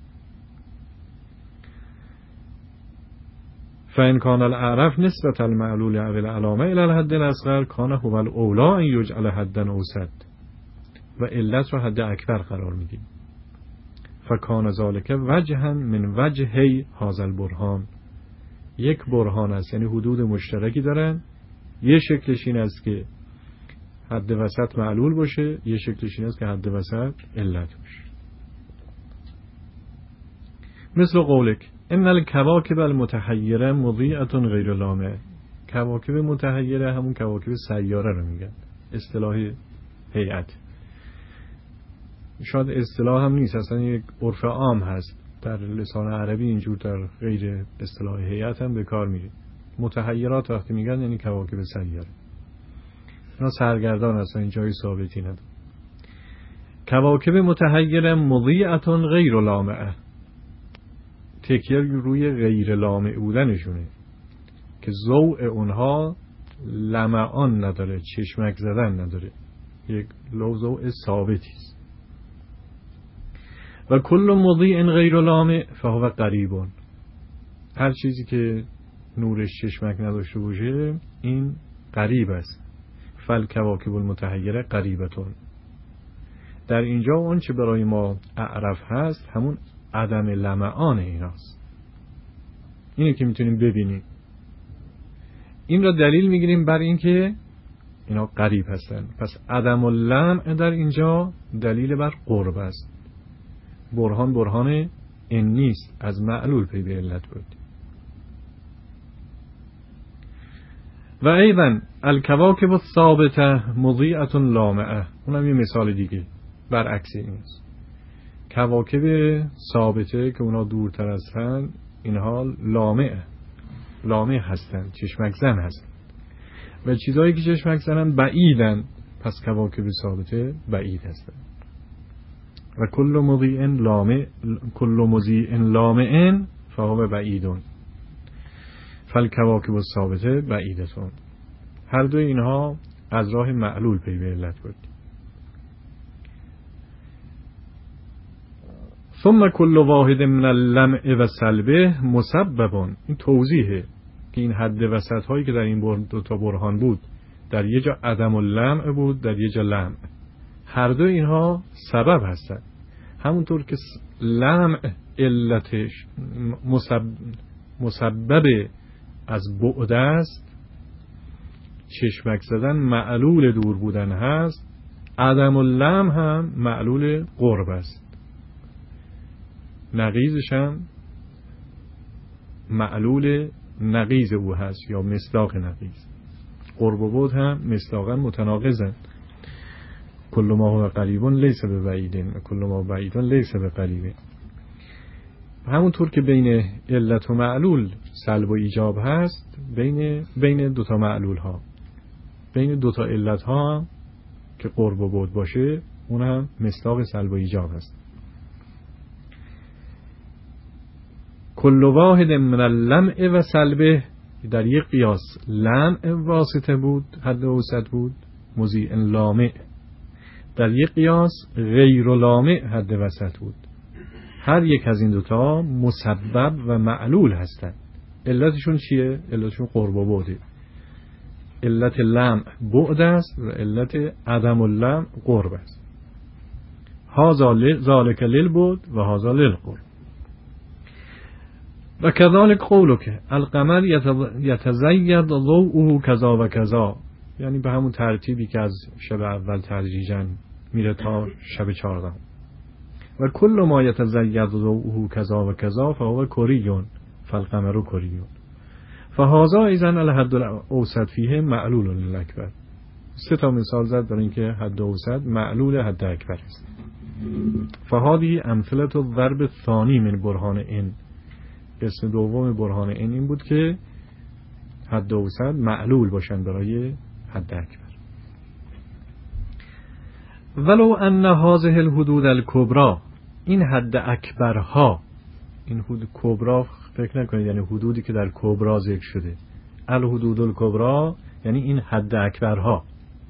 Speaker 1: فإن كان الاعرف نسبت المعلول او العلامه الى الحد الاصغر كان هو الاولی ان یجعل حدا اوسط، و علت رو حد اکبر قرار میدیم. فکان ذلك وجها من وجهی هذا البرهان، یک برهان است، یعنی حدود مشترکی دارن. یه شکلش این است که حد وسط معلول باشه، یه شکلش این است که حد وسط علت باشه. مثل قولک ان الکواکب المتحیره مضیئه غیر لامعه. کواکب متحیره همون کواکب سیاره رو میگن، اصطلاح هیئت. شاید اصطلاح هم نیست، اصلا یک عرف عام هست در لسان عربی، اینجور در غیر اصطلاح هیئت هم به کار میره. متحیرات وقتی میگن یعنی کواکب سیاره. اینا سرگردان هستن، این جای ثابتی نداره. کواکب متحیره مضیئه غیر لامعه، تکیه روی غیر لامع بودنشونه که ضوء اونها لمعان نداره، چشمک زدن نداره، یک ضوء ثابتی است. و کل مضیء غیر لامع فهو قریب. هر چیزی که نورش چشمک نداشته باشه این قریب است. فالکواکب المتحیره قریبتون. در اینجا اون چه برای ما اعرف هست همون عدم لمعان ایناست. اینه که میتونیم ببینیم. این را دلیل میگیریم بر این که اینا قریب هستن. پس عدم اللمع در اینجا دلیل بر قرب است. برهان برهان این نیست، از معلول پی به علت بود. و ایضا الکواکب الثابته مضیئه لامعه. اونم یه مثال دیگه برعکس این است. کواکب ثابته که اونا دورتر هستن اینها لامعه لامع هستن، چشمک زن هستن. و چیزهایی که چشمک زنن بعیدن، پس کواکب ثابته بعید هستن. و کل مضیء لامع کل مضیء لامع فهو بعیدون فالکواکب الثابته بعیدتون. هر دو اینها از راه معلول پی به علت بود. ثم کل واحد من اللمع و سلبه مسبب. این توضیحه که این حد وسط هایی که در این دو تا برهان بود، در یه جا عدم اللمع بود، در یه جا لمع. هر دو اینها سبب هستند. همونطور که لمع علتش مسبب, مسبب از بعد است، چشمک زدن معلول دور بودن هست، عدم اللمع هم معلول قرب است. نقیضش هم معلول نقیض او هست یا مصداق نقیض. قرب و بعد هم مصداقا متناقضن. کل ما هو قریب لیس ببعید و کل ما بعید لیس بقریب. همونطور که بین علت و معلول سلب و ایجاب هست، بین بین دو تا معلول ها، بین دو تا علت ها هم که قرب و بعد باشه، اون هم مصداق سلب و ایجاب هست. کل واحد من اللمع و سلبه، در یک قیاس لمع واسطه بود، حد اوسط بود، مضیء لامع. در یک قیاس غیر لامع حد وسط بود. هر یک از این دوتا مسبب و معلول هستند. علتشون چیه؟ علتشون قرب و بعده. علت لمع بعد است و علت عدم اللمع قرب است. هذا ذالک للبعد و هذا للقرب. و کذالک قولک القمر یتزید ضوءه کذا و کذا، یعنی به همون ترتیبی که از شب اول تدریجاً میره تا شب چهاردهم. و کل ما یتزید ضوءه کذا و کذا فهو کریون فالقمر کریون فهذا اذن الحد الاوسط فیه معلول للاکبر. سه تا مثال زد برای اینکه حد اوسط معلول حد اکبر است. فهذه امثله الضرب الثانی من برهان ان. قسم دوم برهان ان این بود که حد اوسط معلول باشن برای حد اکبر. ولو ان هذه الحدود الکبرى، این حد اکبرها، این حدود کبرا فکر نکنید یعنی حدودی که در کبرا ذکر شده، الحدود الکبرى یعنی این حد اکبرها.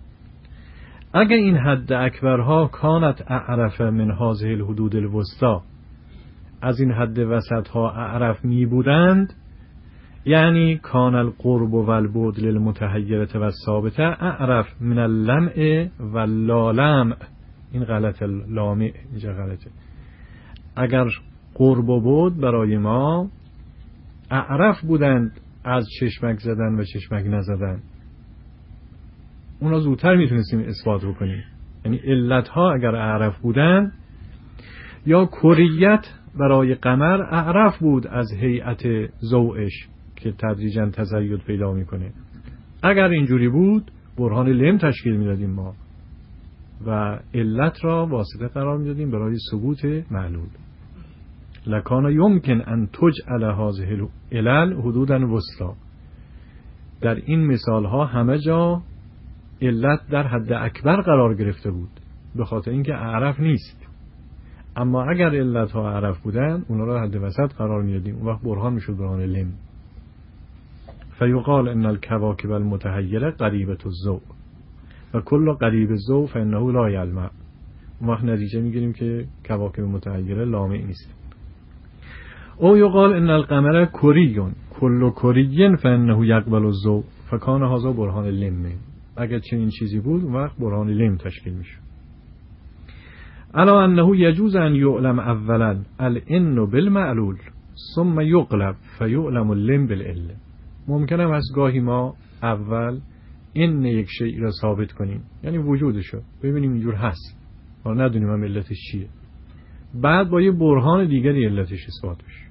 Speaker 1: اگر این حد اکبرها کانت اعرف من هذه الحدود الوسطى، از این حد وسط ها اعرف می بودند، یعنی کان القرب و البعد للمتحیرة و الثابته اعرف من اللمع و اللالمع. این غلط، لامع اینجا غلطه. اگر قرب و بعد برای ما اعرف بودند از چشمک زدن و چشمک نزدن، اونا زودتر میتونستیم اثبات بکنیم. یعنی علت ها اگر اعرف بودند، یا کریت برای قمر اعرف بود از هیئت ضوئش که تدریجاً تزاید پیدا میکنه. اگر اینجوری بود برهان لم تشکیل میدادیم ما و علت را واسطه قرار میدادیم برای ثبوت معلول. لکان یمکن ان تجعل هذه العلل حدودا وسطا. در این مثال ها همه جا علت در حد اکبر قرار گرفته بود به خاطر اینکه اعرف نیست. اما اگر علت ها اعرف بودن، اونا را حد وسط قرار میدادیم، اون وقت برهان میشد برهان لم. فیقال ان الکواکب المتحیره قریبة الضوء و کل قریب الضوء فانه لا یلمع. اون وقت نتیجه میگیریم که کواکب متحیره لامع نیست. او یقال ان القمر کریون کل کریین فانه یقبل الضوء فکان هذا برهان لم. اگر چنین چیزی بود، اون وقت برهان لم تشکیل میشه. الا انه یجوز ان یعلم اولا الان بالمعلول ثم یقلب فیعلم اللم بالعله. ممکنه از گاهی ما اول این یک شیء را ثابت کنیم، یعنی وجودشو ببینیم اینجور هست، ما ندونیم هم علتش چیه، بعد با یه برهان دیگری علتش اثبات بشه.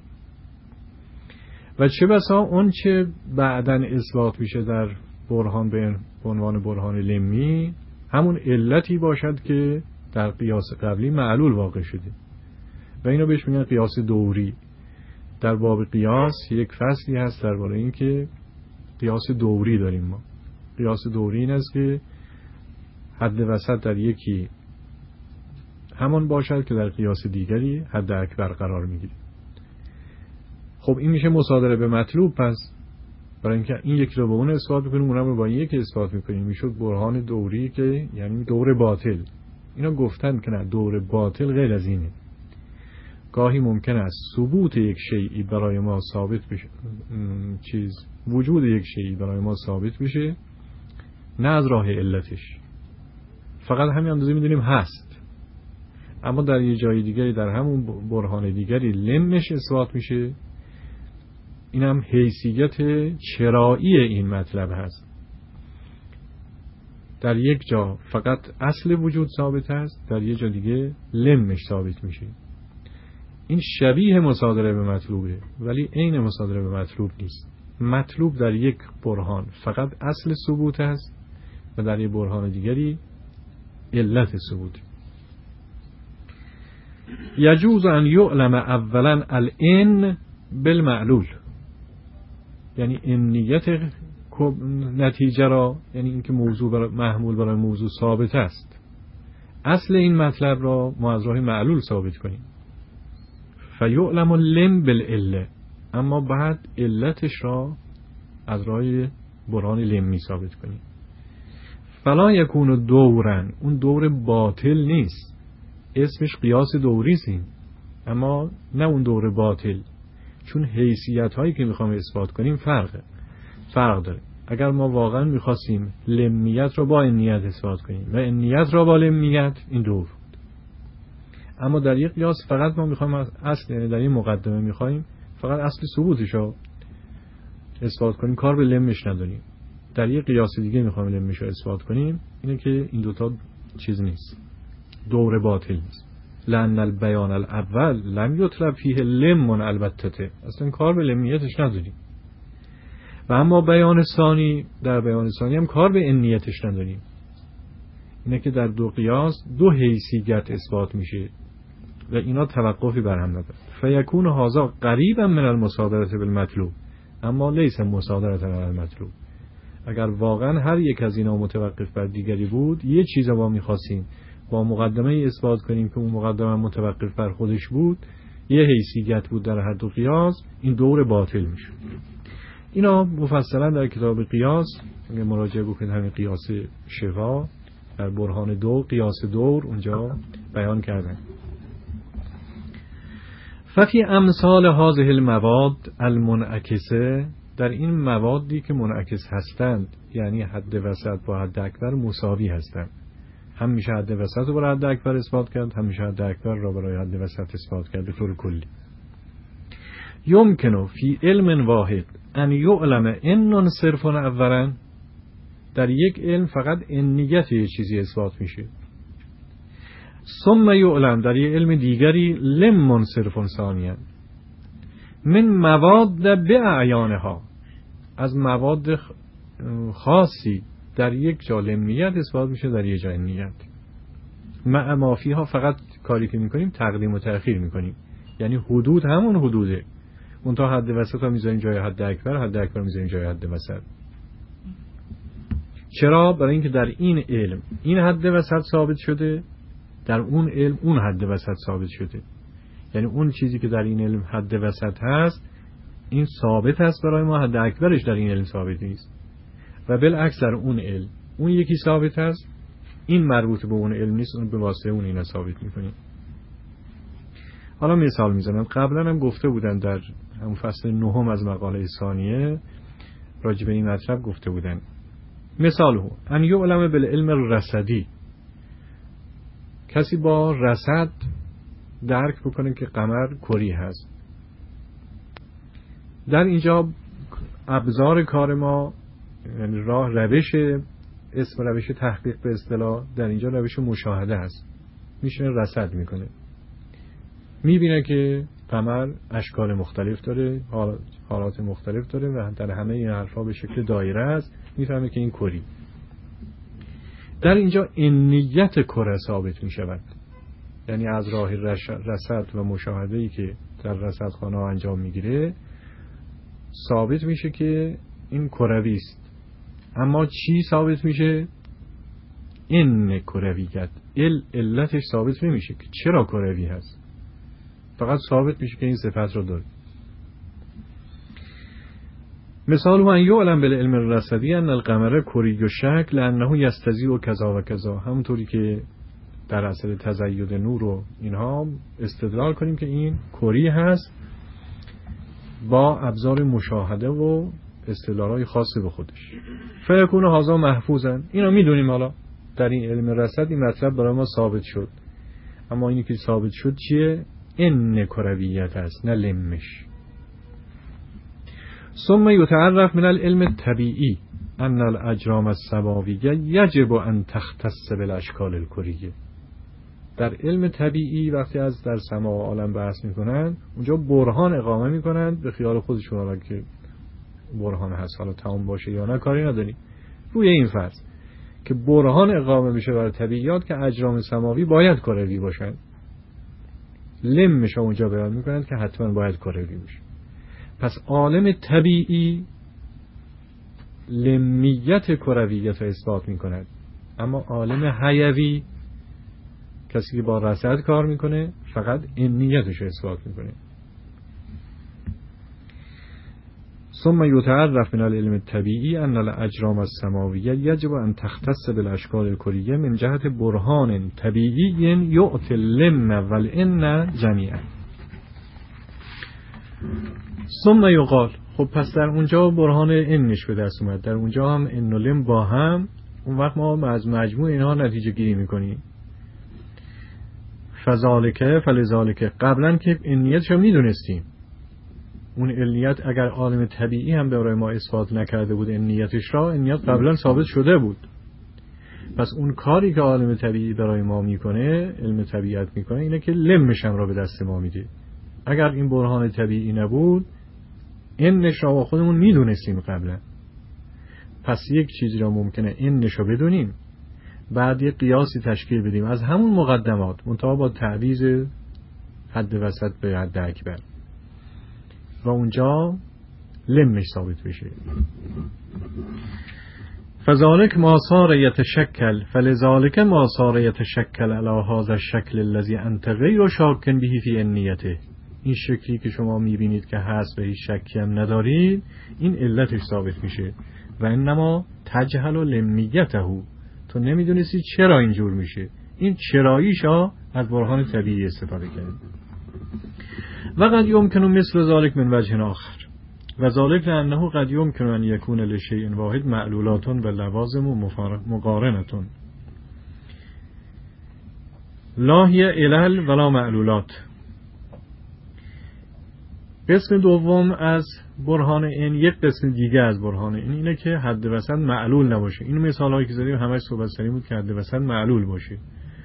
Speaker 1: و چه بسا اون چه بعدن اثبات میشه در برهان به عنوان برهان لمی همون علتی باشد که در قیاس قبلی معلول واقع شده و اینو بهش میگن قیاس دوری. در باب قیاس یک فصلی هست درباره این که قیاس دوری داریم ما. قیاس دوری این است که حد وسط در یکی همان باشد که در قیاس دیگری حد اکبر قرار میگیره. خب این میشه مصادره به مطلوب. پس برای اینکه این یکی رو با اون اثبات میکنیم، اونم رو با این یکی اثبات میکنیم، میشد برهان دوری که یعنی دور باطل. اینا گفتن که نه، دور باطل غیر از اینه. گاهی ممکن است ثبوت یک شیئی برای ما ثابت بشه، چیز وجود یک شیئی برای ما ثابت بشه نه از راه علتش، فقط همین اندازه میدونیم هست، اما در یه جای دیگری در همون برهان دیگری لمش اثبات میشه. این هم حیثیت چرایی این مطلب هست. در یک جا فقط اصل وجود ثابت هست، در یک جا دیگه لمش ثابت میشه. این شبیه مصادره به مطلوبه ولی عین مصادره به مطلوب نیست. مطلوب در یک برهان فقط اصل ثبوت است و در یک برهان دیگری علت ثبوت. یجوز ان یعلم اولا الان بالمعلول، یعنی انیت نتیجه را، یعنی اینکه موضوع برای محمول برای موضوع ثابت است، اصل این مطلب را ما از راه معلول ثابت کنیم. فیعلم لم بالعله، اما بعد علتش را از راه برهان لمی ثابت کنیم. فلا یکون دورن، اون دور باطل نیست، اسمش قیاس دوری است، اما نه اون دور باطل، چون حیثیت هایی که میخوام اثبات کنیم فرقه فرق داره. اگر ما واقعا میخواستیم لمیت را با انیت اثبات کنیم و انیت را با لمیت، این دور بود. اما در یک قیاس فقط ما میخوایم اصل، یعنی در این مقدمه میخوایم فقط اصل ثبوتش را اثبات کنیم، کار به لمش نداریم. در یک قیاس دیگه میخوایم لمش را اثبات کنیم، اینه که این دوتا چیز نیست، دور باطل نیست. لأن البیان الاول لم یطلب فیه لم البته، اصلا کار به لمیتش نداریم. و اما بیان ثانی، در بیان ثانی هم کار به انیتش نداریم. اینه که در دو قیاس دو حیثیت اثبات میشه و اینا توقفی بر هم نداره. فیکون هذا قریبا من المصادره بالمطلوب، اما لیس مصادره علی المطلوب. اگر واقعا هر یک از اینا متوقف بر دیگری بود، یه چیز ما می‌خواستیم با مقدمه ای اثبات کنیم که اون مقدمه متوقف بر خودش بود، یه حیثیت بود در هر دو قیاس، این دور باطل میشه. اینا مفصلا در کتاب قیاس اگه مراجعه بکنید، همین قیاس شفا در برهان دو، قیاس دور، اونجا بیان کردن. ففی امثال هذه المواد المنعکسه، در این موادی که منعکس هستند، یعنی حد وسط با حد اکبر مساوی هستند، هم میشه حد وسط رو برای حد اکبر اثبات کرد، هم میشه حد اکبر را برای حد وسط اثبات کرد به طور کلی. یمکنه فی علم واحد ان یعلم ان صرف اولا، در یک علم فقط انیت یه چیزی اثبات میشه. ثم یعلم، در یک علم دیگری لم صرف ثانیا، من مواد به اعیانها، از مواد خاصی در یک جا لمیت اثبات میشه، در یک جا انیت. مع ما فیها، فقط کاری که میکنیم تقدیم و تأخیر میکنیم، یعنی حدود همون حدوده، اون تا حد وسط ها میذاریم جای حد اکبر، حد اکبر میذاریم جای حد وسط. چرا؟ برای اینکه در این علم این حد وسط ثابت شده، در اون علم اون حد وسط ثابت شده. یعنی اون چیزی که در این علم حد وسط هست، این ثابت هست برای ما، حد اکبرش در این علم ثابت نیست. و بالعکس در اون علم اون یکی ثابت هست، این مربوط به اون علم نیست، اون به واسطه اون اینا ثابت میکنیم. حالا مثال میزنم. قبلا هم گفته بودن در همون فصل نهم از مقاله ثانیه راجع به این مطلب گفته بودن. مثال هو ان یعلم بالعلم الرصدی، کسی با رصد درک بکنه که قمر کری هست. در اینجا ابزار کار ما، یعنی راه روش اسم روش تحقیق به اصطلاح، در اینجا روش مشاهده هست. میشینه رصد میکنه، میبینه که قمر اشکال مختلف داره، حالات مختلف داره و در همه این حرفا به شکل دایره است، میفهمه که این کری. در اینجا انیت کره ثابت میشود، یعنی از راه رصد و مشاهده‌ای که در رصدخانه انجام میگیره ثابت میشه که این کروی است. اما چی ثابت میشه؟ این کرویت، ال علتش ثابت نمیشه که چرا کروی هست، فقط ثابت میشه که این صفت رو داره. مثال هو ان یعلم بالعلم الرصدی ان القمر کری الشکل لانه یستضیء کذا و کذا، همونطوری که در اثر تزاید نور و اینها استدلال کنیم که این کری هست با ابزار مشاهده و استدلال‌های خاص به خودش. فیکون هذا محفوظا، اینا میدونیم. حالا در این علم رصد این مطلب برای ما ثابت شد، اما اینی که ثابت شد چیه؟ ان کرویت است، نه لمش. ثم یتعرف من العلم الطبیعی ان الاجرام السماویه یجب ان تختص بالاشکال الکریه. در علم طبیعی وقتی از در سما و عالم بحث میکنن اونجا برهان اقامه میکنن به خیال خودشون، حالا که برهان هست حالا تمام باشه یا نه کاری نداریم، روی این فرض که برهان اقامه میشه برای طبیعیات که اجرام سماوی باید کروی باشن، لمش اونجا بیان میکنن که حتما باید کروی باشه. پس عالم طبیعی لمیت کرویت رو اثبات میکند، اما عالم حیوی کسی که با رصد کار میکنه فقط انیتش رو اثبات میکنه. ثم یتعرف من العلم الطبیعی ان الاجرام السماویه یجب ان تختص بالاشکال الکلیه من جهت برهان طبیعی یعطی اللم والان جمیعا. ثم یقال، خب پس در اونجا برهان انش به دست اومد، در اونجا هم ان و لم با هم، اون وقت ما از مجموع اینها نتیجه گیری میکنیم. فذالک فلذالک، قبلا که انیتش رو میدونستیم، اون علمیت اگر عالم طبیعی هم برای ما اثبات نکرده بود علمیتش را، علمیت قبلا ثابت شده بود. پس اون کاری که عالم طبیعی برای ما میکنه، علم طبیعت میکنه، اینه که لمش هم را به دست ما میده. اگر این برهان طبیعی نبود انش را با خودمون میدونستیم قبلا. پس یک چیزی را ممکنه انش را بدونیم، بعد یک قیاسی تشکیل بدیم از همون مقدمات، منتها با تعویض حد وسط به حد اکبر، و اونجا لمش ثابت بشه. فذالک ما صار یتشکل فلذالک ما صار یتشکل علی هذا الشکل الذی انت غیر شاک به فی انیته. این شکلی که شما میبینید که هست و هیچ شکی هم ندارید، این علتش ثابت میشه. و انما تجهل لمیته، تو نمیدونستی چرا اینجور میشه. این چراییشا از برهان طبیعی استفاده کرد. و قد یمکن مثل ذلك من وجه آخر، و ذلك لانه قد یمکن ان یکون لشیء واحد معلولات و لوازم و مقارنه لا هی علل ولا معلولات. قسم دوم از برهان این، یک قسم دیگه از برهان این اینه که حد وسط معلول نباشه. اینو مثالایی که زدیم همش صحبت سریم بود که حد وسط معلول باشه.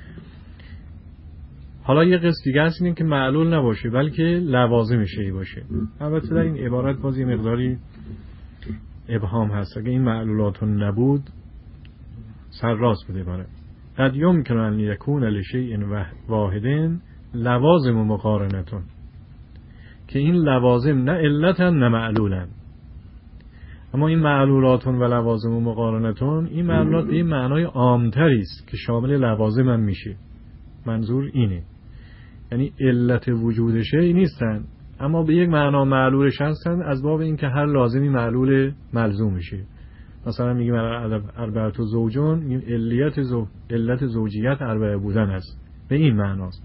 Speaker 1: حالا یه قسم دیگه هست اینه که معلول نباشه بلکه لوازم شیء باشه. البته در این عبارت باز یه مقداری ابهام هست. اگه این معلولات نبود سر راست بده باره. قد یمکن ان یکون لشیء واحد لوازم و مقارنتون، که این لوازم نه علتن نه معلولن. اما این معلولاتون و لوازم و مقارنتون، این معلولات به این معنای عامتری است که شامل لوازم هم میشه. منظور اینه، یعنی علت وجودشه این نیستن، اما به یک معنا معلولش هستن از باب این که هر لازمی معلول ملزوم میشه. مثلا میگیم اربعه زوجون، میگیم علیت زو... علت زوجیت اربعه بودن است، به این معناست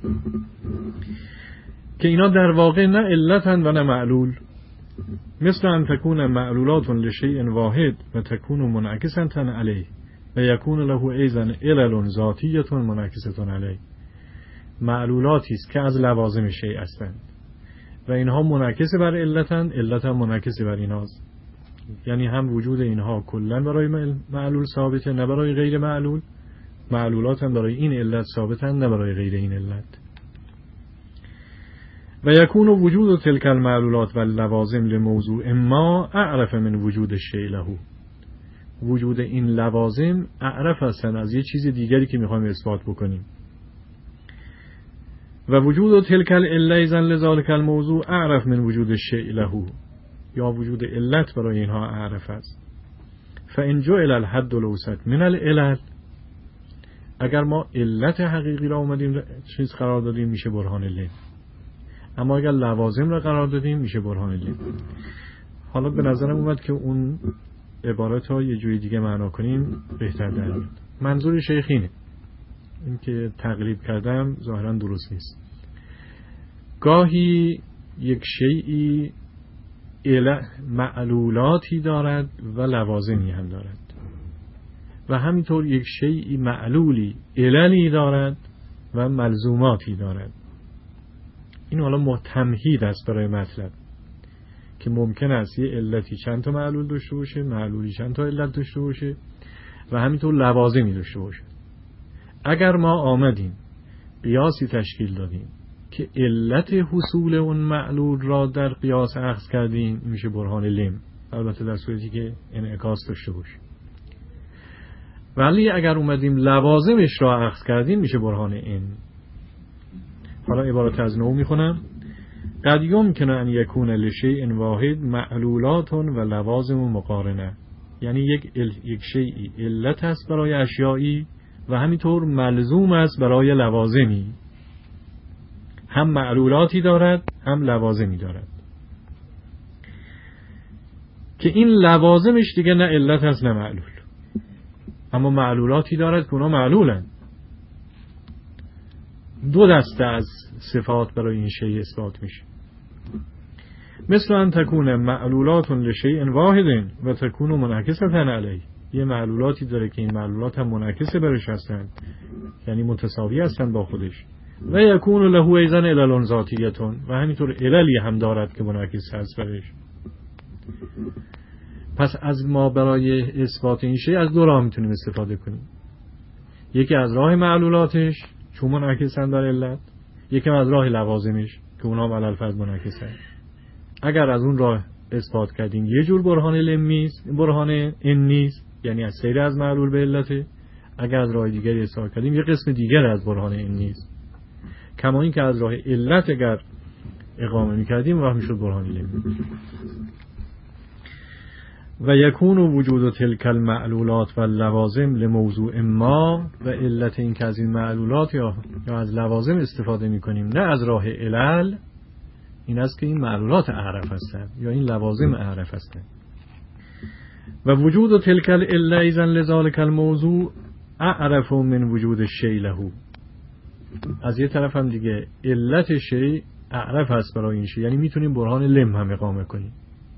Speaker 1: که اینا در واقع نه علتن و نه معلول. مثل ان تکون معلولات لشیء واحد و تکون منعکسا علیه و یکون له ایضا علل ذاتیه منعکسه علیه. معلولاتی است که از لوازم شیء هستند و اینها منعکس بر علتن، علت هم منعکس بر اینهاست. یعنی هم وجود اینها کلا برای معلول ثابته نه برای غیر معلول، معلولات هم برای این علت ثابتن نه برای غیر این علت. و یکون وجود تلک المعلولات و لوازم لموضوع ما اعرف من وجود الشیء له. وجود این لوازم اعرف هستن از یه چیز دیگری که میخوایم اثبات بکنیم. و وجود تلک العله زن لذالک الموضوع اعرف من وجود الشیء له، یا وجود علت برای اینها اعرف است. فان جعل الحد الاوسط من العلل، اگر ما علت حقیقی را اومدیم چیز قرار دادیم میشه برهان لم، اما اگر لوازم را قرار دادیم میشه برهان لم. حالا به نظرم اومد که اون عبارت ها یه جوی دیگه معنا کنیم بهتر در میاد. منظور شیخ اینه، این که تقریب کردم ظاهرا درست نیست. گاهی یک شیئی معلولاتی دارد و لوازمی هم دارد، و همینطور یک شیئی معلولی عللی دارد و ملزوماتی دارد. این حالا تمهید است برای مطلب که ممکن است یه علتی چند تا معلول داشته باشه، معلولی چند تا علت داشته باشه و همینطور لوازمی داشته باشه. اگر ما آمدیم قیاسی تشکیل دادیم که علت حصول اون معلول را در قیاس اخذ کردیم، میشه برهان لم، البته در صورتی که انعکاس داشته باشه. ولی اگر اومدیم لوازمش را اخذ کردیم میشه برهان ان. حالا عبارت از نو میخونم: قد یمکن ان یکون لشیء واحد معلولات و لوازم مقارنه. یعنی یک ال... یک شیئی علت است برای اشیایی و همینطور ملزوم است برای لوازمی. هم معلولاتی دارد هم لوازمی دارد که این لوازمش دیگه نه علت است نه معلول، اما معلولاتی دارد که اونا معلولن. دو دسته از صفات برای این شیء اثبات میشه. مثل ان تکون معلولات لشیء واحد و تکون منعکسة علیه. یه معلولاتی داره که این معلولات هم منعکس برش هستن، یعنی متساوی هستن با خودش. و یکون له ایضا علل ذاتیه، و همینطور عللی هم دارد که منعکس هست برش. پس از ما برای اثبات این شیء از دو راه میتونیم استفاده کنیم. یکی از راه معلولاتش چون منعکسن در علت، یکی از راه لوازمش که اونها علل الفاظ منعکسن. اگر از اون راه اثبات کردیم یه جور برهان لمی است، برهان ان نیست، یعنی از سیر از معلول به علته. اگر از راه دیگری اثبات کردیم یه قسم دیگر از برهان ان نیست. کما این که از راه علت اگر اقامه می‌کردیم راه میشد برهان لمی. و یکون وجود تلک المعلولات و لوازم لموضوع ما، و علت این که از این معلولات یا یا از لوازم استفاده می‌کنیم نه از راه علل، این است که این معلولات اعرف هستند یا این لوازم اعرف هستند. و وجود تلک العله ایذن لذالک الموضوع اعرف من وجود الشیء له. از یه طرف هم دیگه علت شیء اعرف هست برای این شیء، یعنی میتونیم برهان لم هم اقامه کنیم.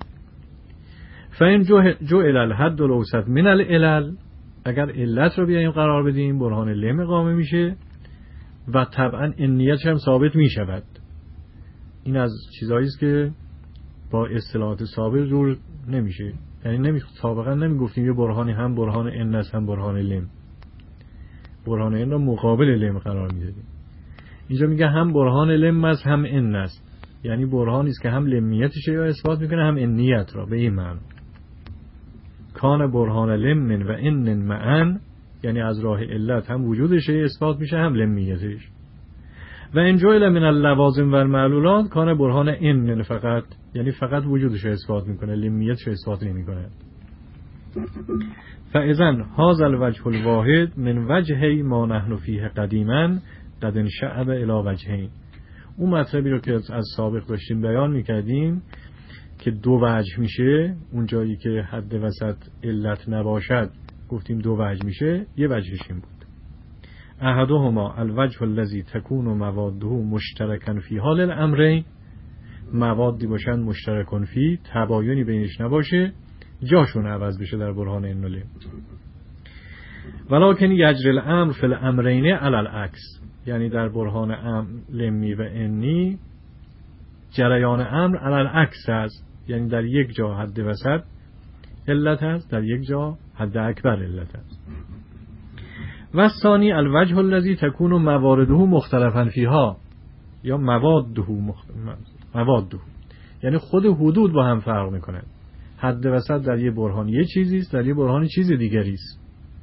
Speaker 1: فإن جعل الحد الاوسط من العلل، اگر علت رو بیایم قرار بدیم برهان لم اقامه میشه و طبعا انیتش هم ثابت میشود. این از چیزایی است که با اصطلاحات سابق جور نمیشه، یعنی نمی سابقا نمیگفتیم یه برهانی هم برهان ان است هم برهان لم، برهان ان رو مقابل لم قرار میدادیم. اینجا میگه هم برهان لم است هم ان است، یعنی برهانی است که هم لمیتش رو اثبات میکنه هم انیت را. به این معنی کان برهان لم و ان معا، یعنی از راه علت هم وجودش اثبات میشه هم لمیتش. و ان جعل من اللوازم و المعلولات کان برهان ان فقط، یعنی فقط وجودش رو اثبات میکنه، لمیتش رو اثبات نمیکنه. فاذا هذا الوجه الواحد من وجهی ما نحن فیه قدیما قد انشعب الی وجهین. اون مطلبی رو که از سابق داشتیم بیان میکردیم که دو وجه میشه، اون جایی که حد وسط علت نباشد گفتیم دو وجه میشه. یه وجهش این بود: احدهما الوجه الذی تکون مواده مشترکا فی حال الامرین، موادی باشن مشترکن فی، تباینی بینش نباشه، جاشون عوض بشه در برهان ان و لم. ولکن یجری الامر فی الامرین علی العکس، یعنی در برهان ام لمی و انی جریان امر علی العکس است، یعنی در یک جا حد وسط علت است، در یک جا حد اکبر علت است. و ثانی الوجه الذی تکون موارده مختلفا فیها، یا مواده مخت... مواده، یعنی خود حدود با هم فرق میکنه. حد وسط در یه برهان یه چیزی است، در یه برهان چیز دیگری است.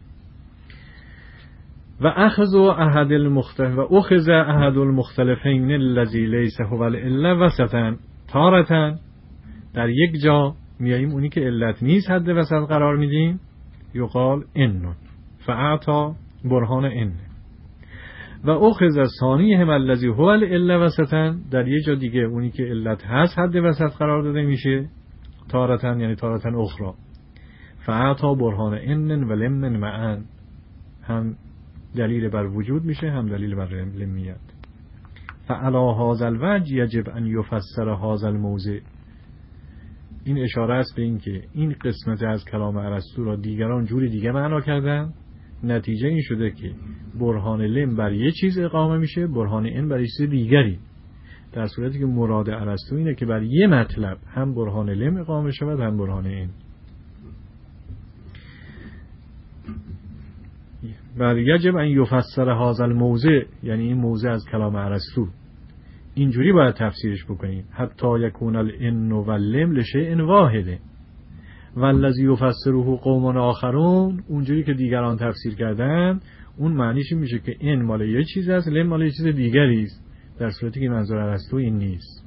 Speaker 1: و اخذ احد المختلف و اخذ احد المختلفین الذی لیس هو العله وسطا تارة، در یک جا میاییم اونی که علت نیست حد وسط قرار میدیم، یقال ان فاعطى برهان ان. و اخذ ثانیهم الذی هو العله وسطا، در یک جا دیگه اونی که علت هست حد وسط قرار داده میشه، تارة یعنی تارة اخرى، فاعطى برهان ان و لم معا، هم دلیل بر وجود میشه هم دلیل بر لمیت. فعلی هذا الوجه یجب ان یفسر هذا الموضع. این اشاره است به این که این قسمت از کلام ارسطو را دیگران جوری دیگه معنا کردن. نتیجه این شده که برهان لم بر یه چیز اقامه میشه، برهان ان بر چیز دیگری، در صورتی که مراد ارسطو اینه که بر یه مطلب هم برهان لم اقامه شود هم برهان ان. بعد یجب ان یفسر هذا الموضع، یعنی این موضع از کلام ارسطو اینجوری باید تفسیرش بکنیم، حتی یکون الان واللم لشیء واحد والذی یفسره قوم آخرون، اونجوری که دیگران تفسیر کردن اون معنیش میشه که این مال یه چیز است، لم مال یه چیز دیگری است، در صورتی که منظور ارسطو این نیست.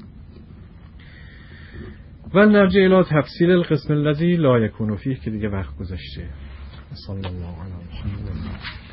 Speaker 1: و نرجع الی تفصیل القسم الذی لا یکون فیه که دیگه وقت گذشته. صلی الله علیه و سلم.